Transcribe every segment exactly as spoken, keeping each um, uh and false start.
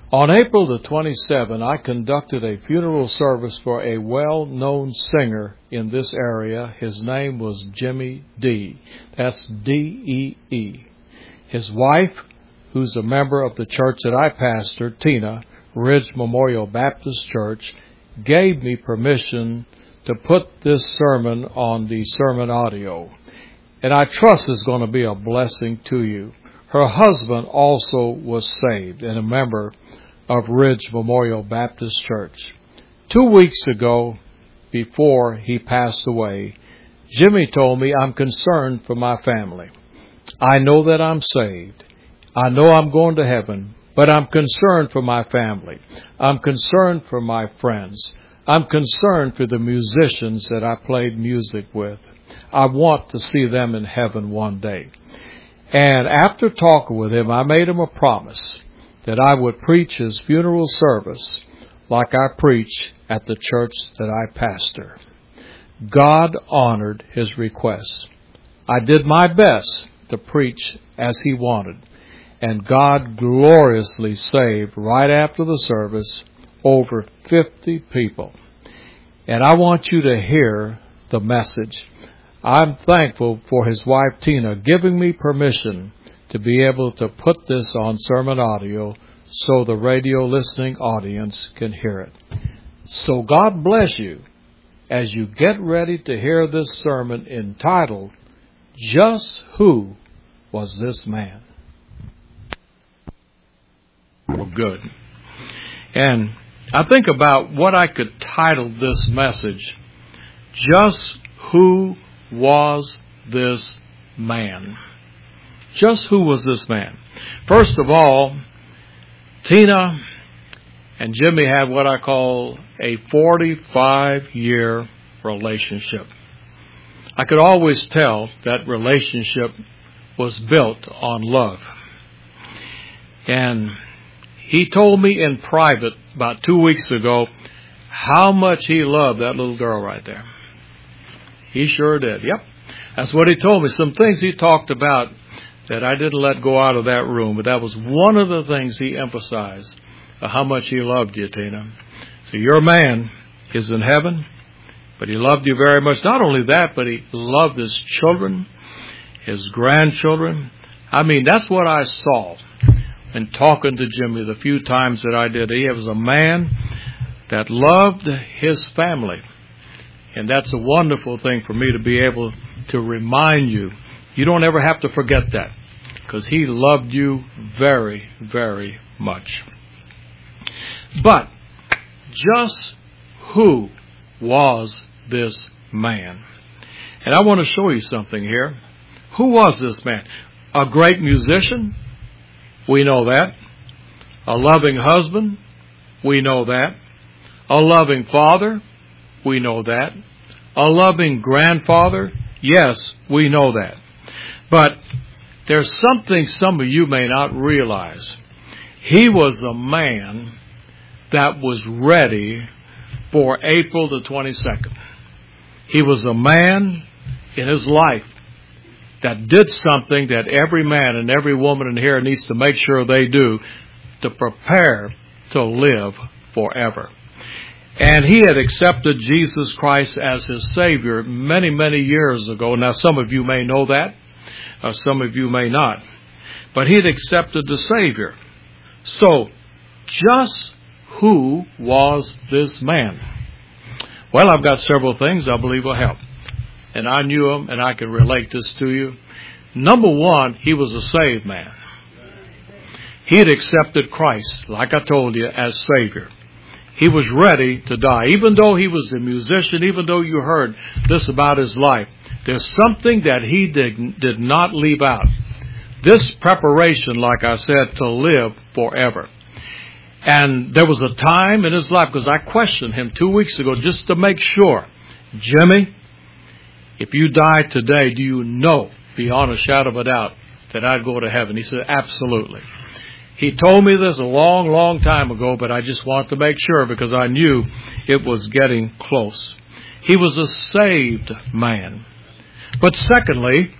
On April the twenty-seventh, I conducted a funeral service for a well-known singer in this area. His name was Jimmy Dee. That's D E E. His wife, who's a member of the church that I pastor, Tina, Ridge Memorial Baptist Church, gave me permission to put this sermon on the sermon audio. And I trust it's going to be a blessing to you. Her husband also was saved and a member of Ridge Memorial Baptist Church. Two weeks ago, before he passed away, Jimmy told me, I'm concerned for my family. I know that I'm saved. I know I'm going to heaven, but I'm concerned for my family. I'm concerned for my friends. I'm concerned for the musicians that I played music with. I want to see them in heaven one day. And after talking with him, I made him a promise that I would preach his funeral service like I preach at the church that I pastor. God honored his request. I did my best to preach as he wanted, and God gloriously saved, right after the service, over fifty people. And I want you to hear the message. I'm thankful for his wife Tina giving me permission to be able to put this on sermon audio so the radio listening audience can hear it. So God bless you as you get ready to hear this sermon entitled, Just Who Was This Man? Well, good. And I think about what I could title this message, Just Who Was This Man? Just who was this man? First of all, Tina and Jimmy had what I call a forty-five year relationship. I could always tell that relationship was built on love. And he told me in private about two weeks ago how much he loved that little girl right there. He sure did. Yep. That's what he told me. Some things he talked about that I didn't let go out of that room, but that was one of the things he emphasized, uh, how much he loved you, Tina. So your man is in heaven, but he loved you very much. Not only that, but he loved his children, his grandchildren. I mean, that's what I saw in talking to Jimmy the few times that I did. He was a man that loved his family. And that's a wonderful thing for me to be able to remind you. You don't ever have to forget that, because he loved you very, very much. But just who was this man? And I want to show you something here. Who was this man? A great musician? We know that. A loving husband? We know that. A loving father? We know that. A loving grandfather? Yes, we know that. But there's something some of you may not realize. He was a man that was ready for April the twenty-second. He was a man in his life that did something that every man and every woman in here needs to make sure they do to prepare to live forever. And he had accepted Jesus Christ as his Savior many, many years ago. Now, some of you may know that. Uh, some of you may not. But he had accepted the Savior. So, just who was this man? Well, I've got several things I believe will help. And I knew him, and I can relate this to you. Number one, he was a saved man. He had accepted Christ, like I told you, as Savior. He was ready to die. Even though he was a musician, even though you heard this about his life, there's something that he did, did not leave out. This preparation, like I said, to live forever. And there was a time in his life, because I questioned him two weeks ago just to make sure, Jimmy, if you die today, do you know, beyond a shadow of a doubt, that I'd go to heaven? He said, absolutely. He told me this a long, long time ago, but I just wanted to make sure because I knew it was getting close. He was a saved man. But secondly,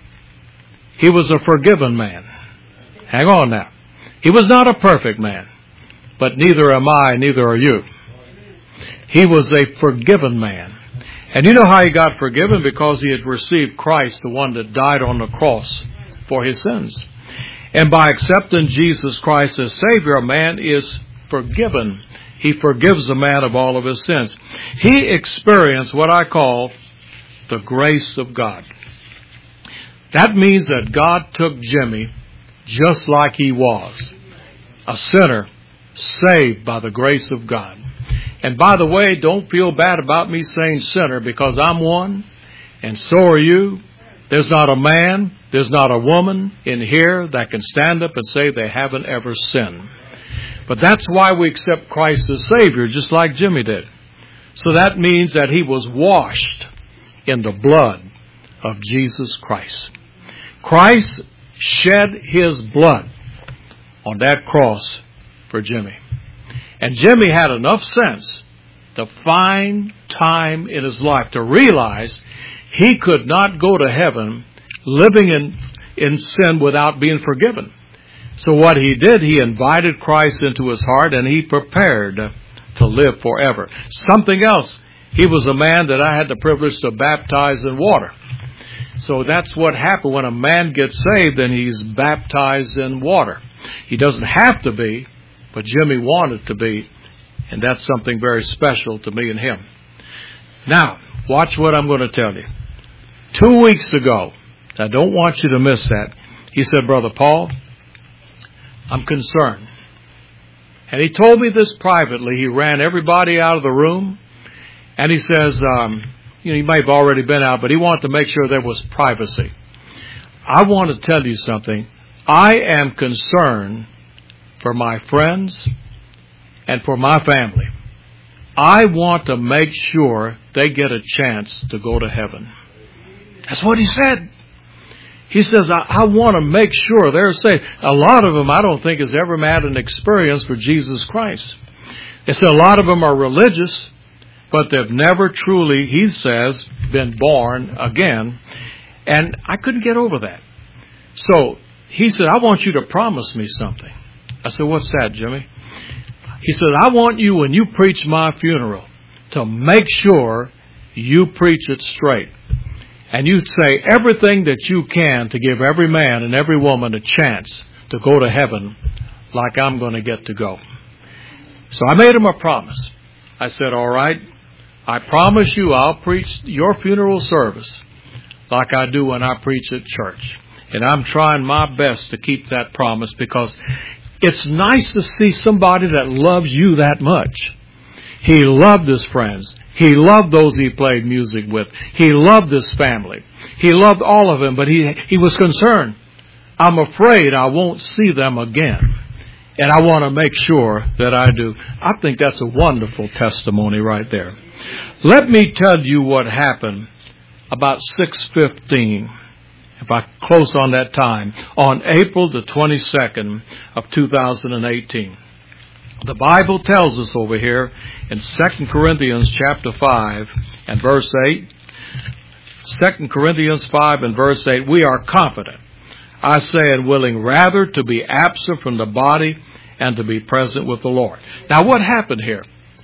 he was a forgiven man. Hang on now. He was not a perfect man, but neither am I, neither are you. He was a forgiven man. And you know how he got forgiven? Because he had received Christ, the one that died on the cross for his sins. And by accepting Jesus Christ as Savior, a man is forgiven. He forgives a man of all of his sins. He experienced what I call the grace of God. That means that God took Jimmy just like he was, a sinner saved by the grace of God. And by the way, don't feel bad about me saying sinner, because I'm one, and so are you. There's not a man, there's not a woman in here that can stand up and say they haven't ever sinned. But that's why we accept Christ as Savior, just like Jimmy did. So that means that he was washed in the blood of Jesus Christ. Christ shed his blood on that cross for Jimmy. And Jimmy had enough sense to find time in his life to realize he could not go to heaven living in, in sin without being forgiven. So what he did, he invited Christ into his heart, and he prepared to live forever. Something else, he was a man that I had the privilege to baptize in water. So that's what happened when a man gets saved and he's baptized in water. He doesn't have to be, but Jimmy wanted to be, and that's something very special to me and him. Now, watch what I'm going to tell you. Two weeks ago, I don't want you to miss that, he said, Brother Paul, I'm concerned. And he told me this privately. He ran everybody out of the room, and he says, um, you know, he may have already been out, but he wanted to make sure there was privacy. I want to tell you something. I am concerned for my friends and for my family. I want to make sure they get a chance to go to heaven. That's what he said. He says, I, I want to make sure they're saved. A lot of them, I don't think, has ever had an experience for Jesus Christ. He said a lot of them are religious, but they've never truly, he says, been born again. And I couldn't get over that. So he said, I want you to promise me something. I said, what's that, Jimmy? He said, I want you, when you preach my funeral, to make sure you preach it straight. And you say everything that you can to give every man and every woman a chance to go to heaven like I'm going to get to go. So I made him a promise. I said, all right, I promise you I'll preach your funeral service like I do when I preach at church. And I'm trying my best to keep that promise, because it's nice to see somebody that loves you that much. He loved his friends. He loved those he played music with. He loved his family. He loved all of them, but he, he was concerned. I'm afraid I won't see them again. And I want to make sure that I do. I think that's a wonderful testimony right there. Let me tell you what happened about six fifteen, if I close on that time, on April the twenty-second of two thousand eighteen. The Bible tells us over here in Second Corinthians chapter five and verse eight, Second Corinthians five and verse eight, we are confident, I say, and willing rather to be absent from the body and to be present with the Lord. Now what happened here?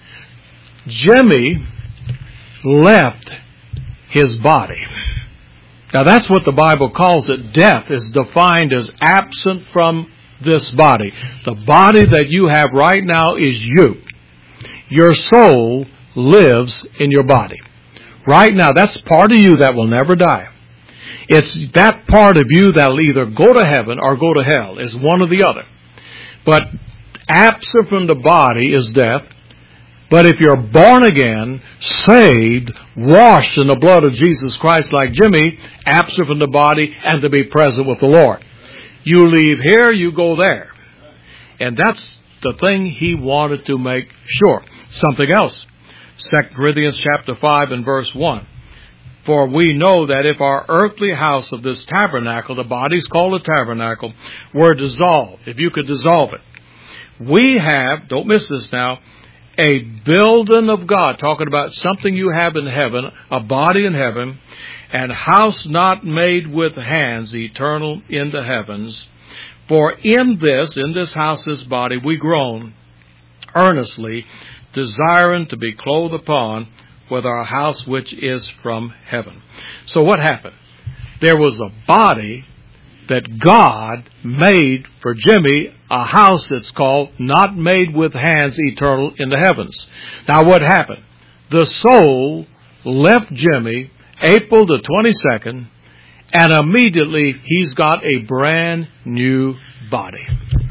Jimmy left his body. Now that's what the Bible calls it. Death is defined as absent from this body. The body that you have right now is you. Your soul lives in your body. Right now, that's part of you that will never die. It's that part of you that will either go to heaven or go to hell. It's one or the other. But absent from the body is death. But if you're born again, saved, washed in the blood of Jesus Christ like Jimmy, absent from the body and to be present with the Lord. You leave here, you go there. And that's the thing he wanted to make sure. Something else. Second Corinthians chapter five and verse one. For we know that if our earthly house of this tabernacle, the body's called a tabernacle, were dissolved, if you could dissolve it, we have, don't miss this now, a building of God, talking about something you have in heaven, a body in heaven, and house not made with hands, eternal in the heavens. For in this, in this house, this body, we groan, earnestly, desiring to be clothed upon with our house which is from heaven. So what happened? There was a body that God made for Jimmy, a house that's called, not made with hands, eternal in the heavens. Now what happened? The soul left Jimmy April the twenty-second, and immediately he's got a brand new body.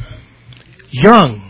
Young.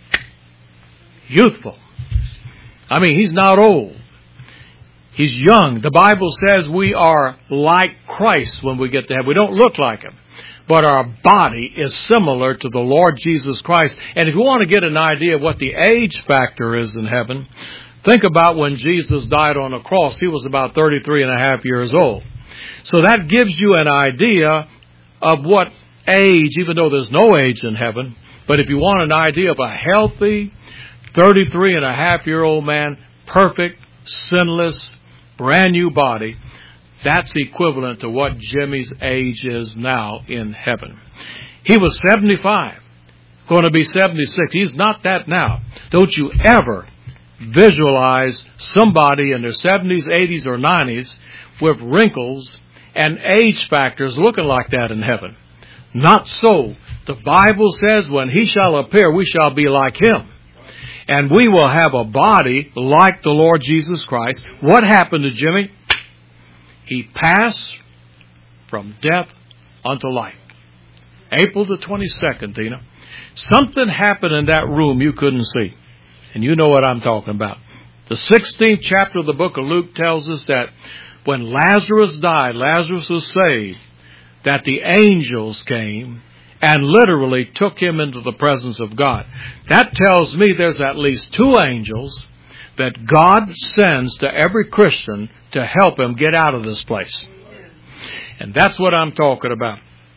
Youthful. I mean, he's not old. He's young. The Bible says we are like Christ when we get to heaven. We don't look like him, but our body is similar to the Lord Jesus Christ. And if you want to get an idea of what the age factor is in heaven, think about when Jesus died on the cross. He was about thirty-three and a half years old. So that gives you an idea of what age, even though there's no age in heaven, but if you want an idea of a healthy thirty-three and a half year old man, perfect, sinless, brand new body, that's equivalent to what Jimmy's age is now in heaven. He was seventy-five, going to be seventy-six. He's not that now. Don't you ever visualize somebody in their seventies, eighties, or nineties with wrinkles and age factors looking like that in heaven. Not so. The Bible says when he shall appear, we shall be like him. And we will have a body like the Lord Jesus Christ. What happened to Jimmy? He passed from death unto life. April the twenty-second, Tina. Something happened in that room you couldn't see. And you know what I'm talking about. The sixteenth chapter of the book of Luke tells us that when Lazarus died, Lazarus was saved, that the angels came and literally took him into the presence of God. That tells me there's at least two angels that God sends to every Christian to help him get out of this place. And that's what I'm talking about.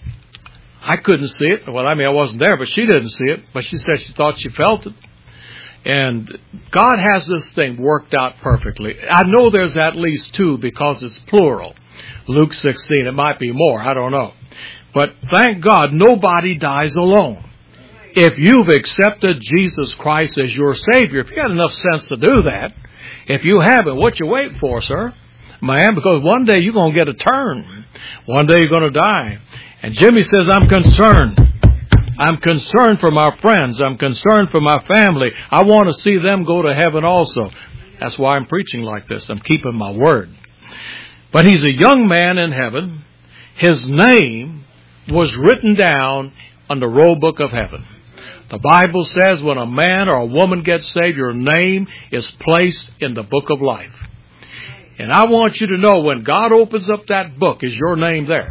I couldn't see it. Well, I mean, I wasn't there, but she didn't see it. But she said she thought she felt it. And God has this thing worked out perfectly. I know there's at least two because it's plural. Luke sixteen, it might be more, I don't know. But thank God nobody dies alone. If you've accepted Jesus Christ as your Savior, if you got enough sense to do that, if you haven't, what you waiting for, sir? Man, because one day you're going to get a turn. One day you're going to die. And Jimmy says, I'm concerned. I'm concerned for my friends. I'm concerned for my family. I want to see them go to heaven also. That's why I'm preaching like this. I'm keeping my word. But he's a young man in heaven. His name was written down on the roll book of heaven. The Bible says when a man or a woman gets saved, your name is placed in the book of life. And I want you to know when God opens up that book, is your name there?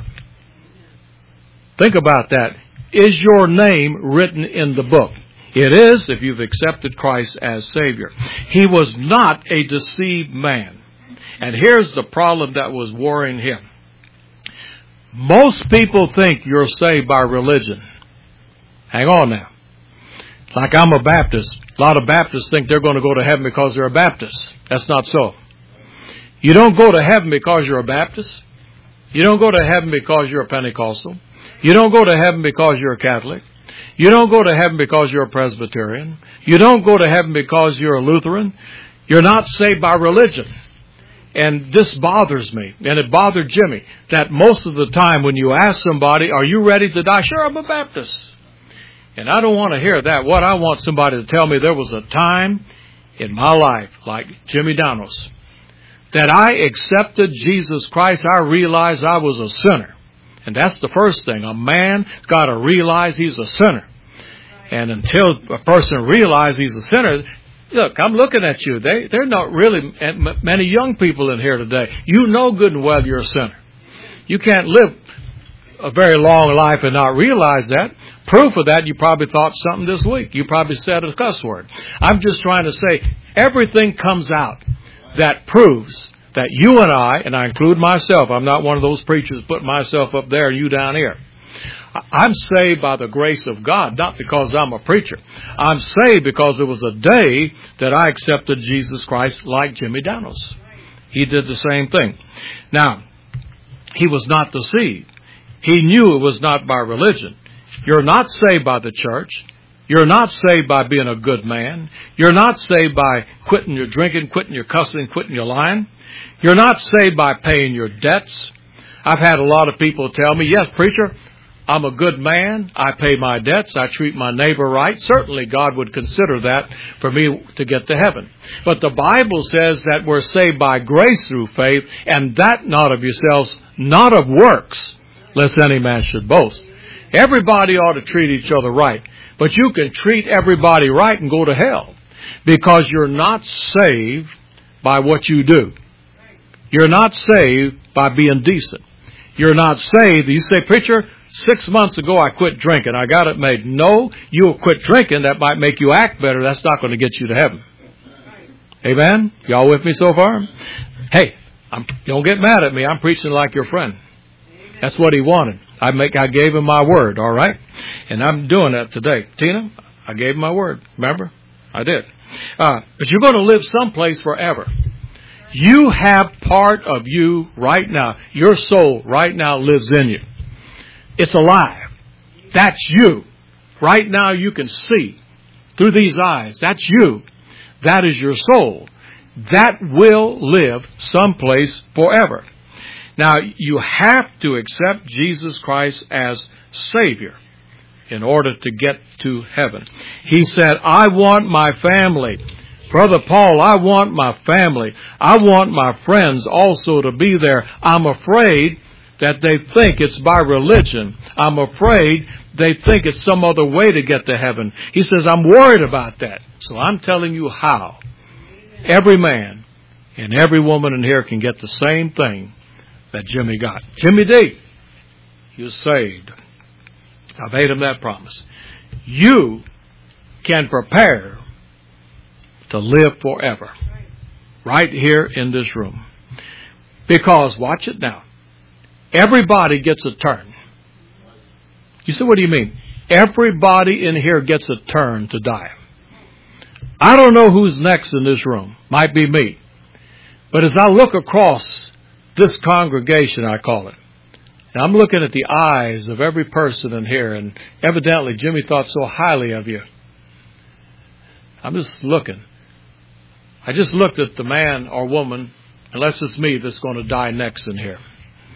Think about that. Is your name written in the book? It is if you've accepted Christ as Savior. He was not a deceived man. And here's the problem that was worrying him. Most people think you're saved by religion. Hang on now. Like I'm a Baptist. A lot of Baptists think they're going to go to heaven because they're a Baptist. That's not so. You don't go to heaven because you're a Baptist. You don't go to heaven because you're a Pentecostal. You don't go to heaven because you're a Catholic. You don't go to heaven because you're a Presbyterian. You don't go to heaven because you're a Lutheran. You're not saved by religion. And this bothers me, and it bothered Jimmy, that most of the time when you ask somebody, are you ready to die? Sure, I'm a Baptist. And I don't want to hear that. What I want somebody to tell me, there was a time in my life, like Jimmy Danos, that I accepted Jesus Christ. I realized I was a sinner. And that's the first thing. A man's got to realize he's a sinner. And until a person realizes he's a sinner, look, I'm looking at you. They, they're not really many young people in here today. You know good and well you're a sinner. You can't live a very long life and not realize that. Proof of that, you probably thought something this week. You probably said a cuss word. I'm just trying to say everything comes out that proves that you and I, and I include myself, I'm not one of those preachers putting myself up there and you down here. I'm saved by the grace of God, not because I'm a preacher. I'm saved because there was a day that I accepted Jesus Christ like Jimmy Danos. He did the same thing. Now, he was not deceived. He knew it was not by religion. You're not saved by the church. You're not saved by being a good man. You're not saved by quitting your drinking, quitting your cussing, quitting your lying. You're not saved by paying your debts. I've had a lot of people tell me, yes, preacher, I'm a good man. I pay my debts. I treat my neighbor right. Certainly God would consider that for me to get to heaven. But the Bible says that we're saved by grace through faith, and that not of yourselves, not of works, lest any man should boast. Everybody ought to treat each other right. But you can treat everybody right and go to hell because you're not saved by what you do. You're not saved by being decent. You're not saved. You say, preacher, six months ago I quit drinking. I got it made. No, you'll quit drinking. That might make you act better. That's not going to get you to heaven. Amen? Y'all with me so far? Hey, I'm, don't get mad at me. I'm preaching like your friend. That's what he wanted. I make. I gave him my word, all right? And I'm doing that today. Tina, I gave him my word. Remember? I did. Uh, but you're going to live someplace forever. You have part of you right now. Your soul right now lives in you. It's alive. That's you. Right now you can see through these eyes. That's you. That is your soul. That will live someplace forever. Now, you have to accept Jesus Christ as Savior in order to get to heaven. He said, I want my family. Brother Paul, I want my family. I want my friends also to be there. I'm afraid that they think it's by religion. I'm afraid they think it's some other way to get to heaven. He says, I'm worried about that. So I'm telling you how. Every man and every woman in here can get the same thing that Jimmy got. Jimmy D, he was saved. I made him that promise. You can prepare to live forever right here in this room. Because, watch it now, everybody gets a turn. You say, what do you mean? Everybody in here gets a turn to die. I don't know who's next in this room. Might be me. But as I look across this congregation, I call it, and I'm looking at the eyes of every person in here, and evidently Jimmy thought so highly of you. I'm just looking. I just looked at the man or woman, unless it's me that's going to die next in here.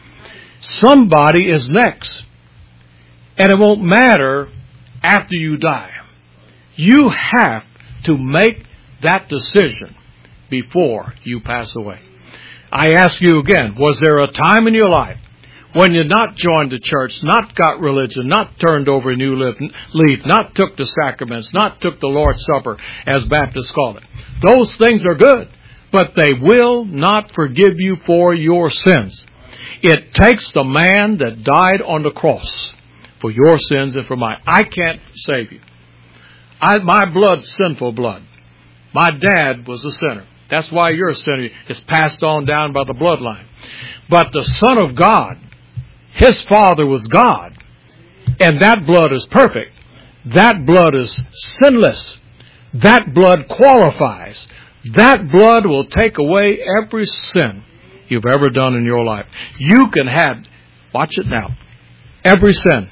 Somebody is next. And it won't matter after you die. You have to make that decision before you pass away. I ask you again, was there a time in your life when you not joined the church, not got religion, not turned over a new leaf, not took the sacraments, not took the Lord's Supper, as Baptists call it? Those things are good, but they will not forgive you for your sins. It takes the man that died on the cross for your sins and for mine. I can't save you. I, my blood's sinful blood. My dad was a sinner. That's why you're a sinner. It's passed on down by the bloodline. But the Son of God, His Father was God. And that blood is perfect. That blood is sinless. That blood qualifies. That blood will take away every sin you've ever done in your life. You can have, watch it now, every sin.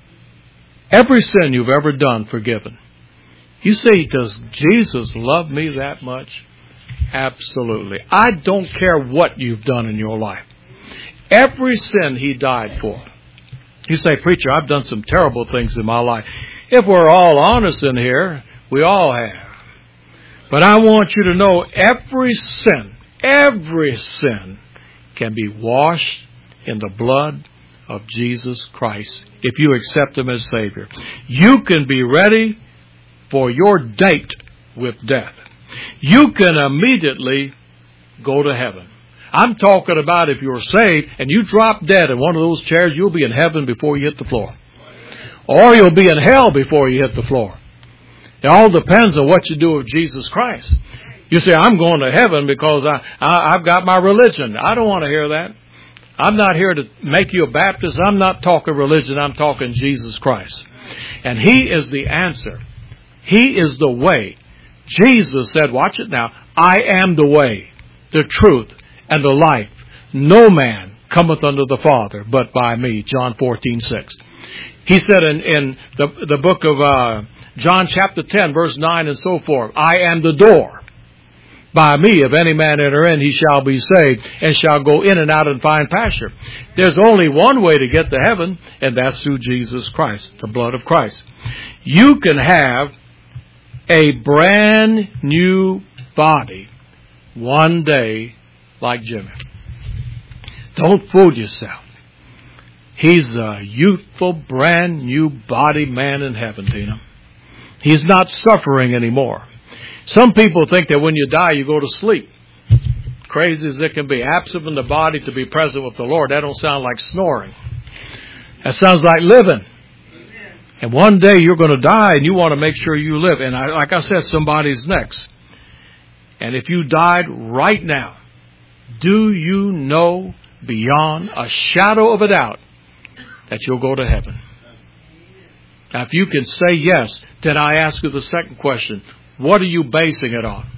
Every sin you've ever done forgiven. You say, does Jesus love me that much? Absolutely. I don't care what you've done in your life. Every sin He died for. You say, preacher, I've done some terrible things in my life. If we're all honest in here, we all have. But I want you to know every sin, every sin can be washed in the blood of Jesus Christ if you accept Him as Savior. You can be ready for your date with death. You can immediately go to heaven. I'm talking about if you're saved and you drop dead in one of those chairs, you'll be in heaven before you hit the floor. Or you'll be in hell before you hit the floor. It all depends on what you do with Jesus Christ. You say, I'm going to heaven because I, I, I've got my religion. I don't want to hear that. I'm not here to make you a Baptist. I'm not talking religion. I'm talking Jesus Christ. And He is the answer. He is the way. Jesus said, watch it now, I am the way, the truth, and the life. No man cometh unto the Father but by me. John fourteen six. He said in, in the, the book of uh, John chapter ten, verse nine and so forth, I am the door. By me, if any man enter in, he shall be saved and shall go in and out and find pasture. There's only one way to get to heaven, and that's through Jesus Christ, the blood of Christ. You can have a brand new body one day like Jimmy. Don't fool yourself. He's a youthful, brand new body man in heaven, Tina. He's not suffering anymore. Some people think that when you die, you go to sleep. Crazy as it can be. Absent from the body to be present with the Lord. That don't sound like snoring. That sounds like living. And one day you're going to die and you want to make sure you live. And I, like I said, somebody's next. And if you died right now, do you know beyond a shadow of a doubt that you'll go to heaven? Now, if you can say yes, then I ask you the second question. What are you basing it on?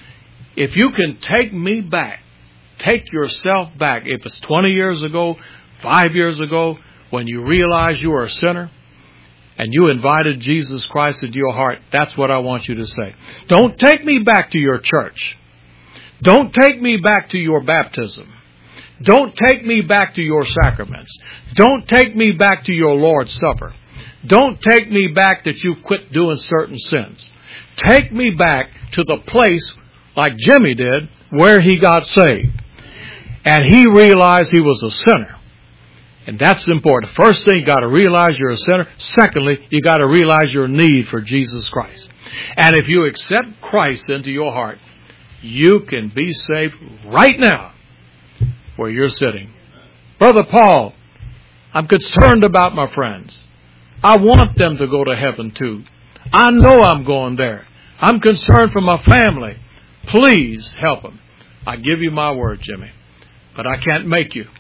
If you can take me back, take yourself back, if it's twenty years ago, five years ago, when you realized you were a sinner and you invited Jesus Christ into your heart, that's what I want you to say. Don't take me back to your church. Don't take me back to your baptism. Don't take me back to your sacraments. Don't take me back to your Lord's Supper. Don't take me back that you quit doing certain sins. Take me back to the place, like Jimmy did, where he got saved. And he realized he was a sinner. And that's important. First thing, you got to realize you're a sinner. Secondly, you got to realize your need for Jesus Christ. And if you accept Christ into your heart, you can be saved right now where you're sitting. Brother Paul, I'm concerned about my friends. I want them to go to heaven too. I know I'm going there. I'm concerned for my family. Please help them. I give you my word, Jimmy. But I can't make you.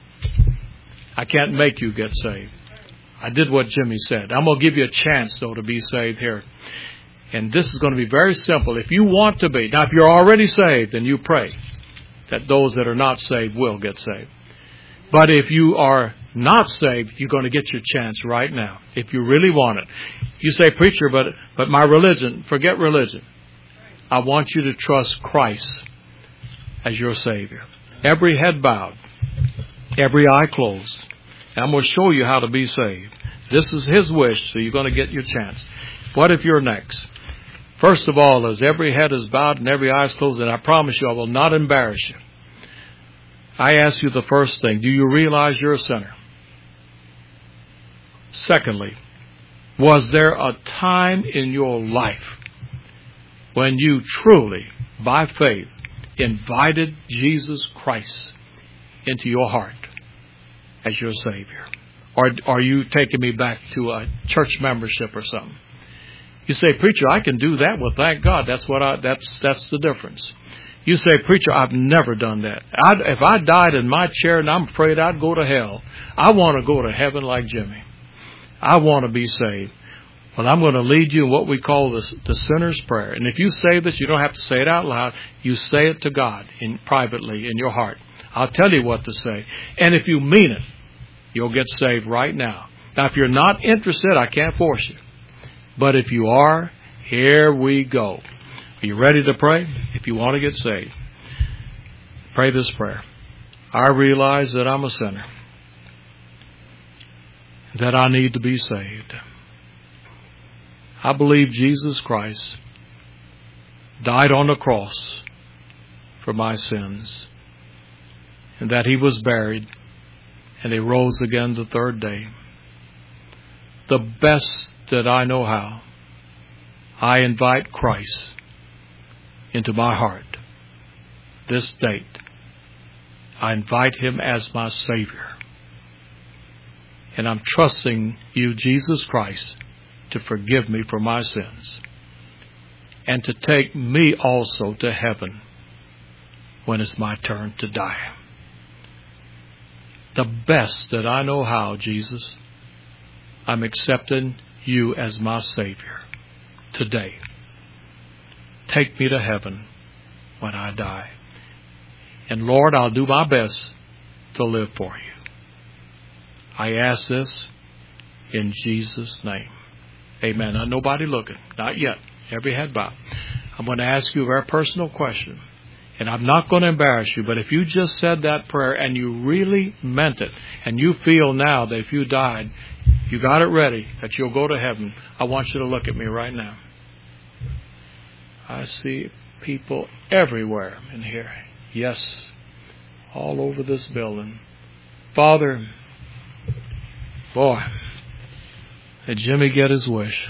I can't make you get saved. I did what Jimmy said. I'm going to give you a chance, though, to be saved here. And this is going to be very simple. If you want to be, now if you're already saved, then you pray that those that are not saved will get saved. But if you are not saved, you're going to get your chance right now, if you really want it. You say, preacher, but but my religion, forget religion. I want you to trust Christ as your Savior. Every head bowed, every eye closed. I'm going to show you how to be saved. This is His wish, so you're going to get your chance. What if you're next? First of all, as every head is bowed and every eye is closed, and I promise you I will not embarrass you. I ask you the first thing, do you realize you're a sinner? Secondly, was there a time in your life when you truly, by faith, invited Jesus Christ into your heart as your Savior? Or are you taking me back to a church membership or something? You say, preacher, I can do that. Well, thank God. That's what I, that's, that's the difference. You say, preacher, I've never done that. I'd, if I died in my chair and I'm afraid I'd go to hell, I want to go to heaven like Jimmy. I want to be saved. Well, I'm going to lead you in what we call the, the sinner's prayer. And if you say this, you don't have to say it out loud. You say it to God in privately in your heart. I'll tell you what to say. And if you mean it, you'll get saved right now. Now, if you're not interested, I can't force you. But if you are, here we go. Are you ready to pray? If you want to get saved, pray this prayer. I realize that I'm a sinner, that I need to be saved. I believe Jesus Christ died on the cross for my sins, and that He was buried and He rose again the third day. The best that I know how, I invite Christ into my heart this date. I invite Him as my Savior. And I'm trusting you, Jesus Christ, to forgive me for my sins and to take me also to heaven when it's my turn to die. The best that I know how, Jesus, I'm accepting you as my Savior today. Take me to heaven when I die. And Lord, I'll do my best to live for you. I ask this in Jesus' name. Amen. Now, nobody looking. Not yet. Every head bowed. I'm going to ask you a very personal question. And I'm not going to embarrass you, but if you just said that prayer and you really meant it, and you feel now that if you died, you got it ready, that you'll go to heaven, I want you to look at me right now. I see people everywhere in here. Yes, all over this building. Father, boy, did Jimmy get his wish?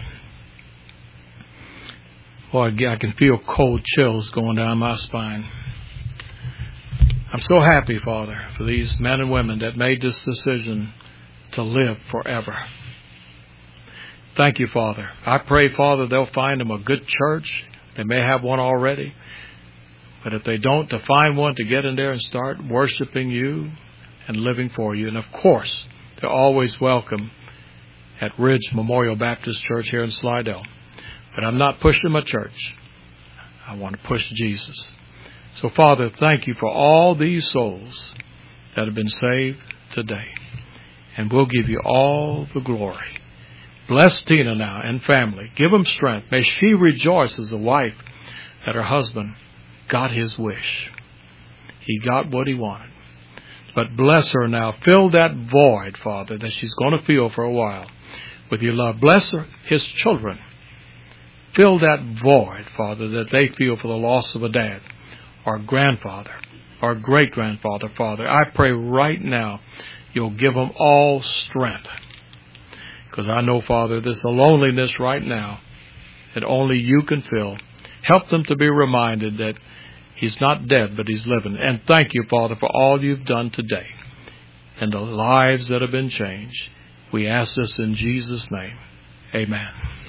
Boy, I can feel cold chills going down my spine. I'm so happy, Father, for these men and women that made this decision to live forever. Thank you, Father. I pray, Father, they'll find them a good church. They may have one already. But if they don't, to find one to get in there and start worshiping you and living for you. And of course, they're always welcome at Ridge Memorial Baptist Church here in Slidell. But I'm not pushing my church. I want to push Jesus. So, Father, thank you for all these souls that have been saved today. And we'll give you all the glory. Bless Tina now and family. Give them strength. May she rejoice as a wife that her husband got his wish. He got what he wanted. But bless her now. Fill that void, Father, that she's going to feel for a while with your love. Bless her, his children. Fill that void, Father, that they feel for the loss of a dad or grandfather or great-grandfather, Father. I pray right now you'll give them all strength. Because I know, Father, there's a loneliness right now that only you can fill. Help them to be reminded that he's not dead, but he's living. And thank you, Father, for all you've done today and the lives that have been changed. We ask this in Jesus' name. Amen.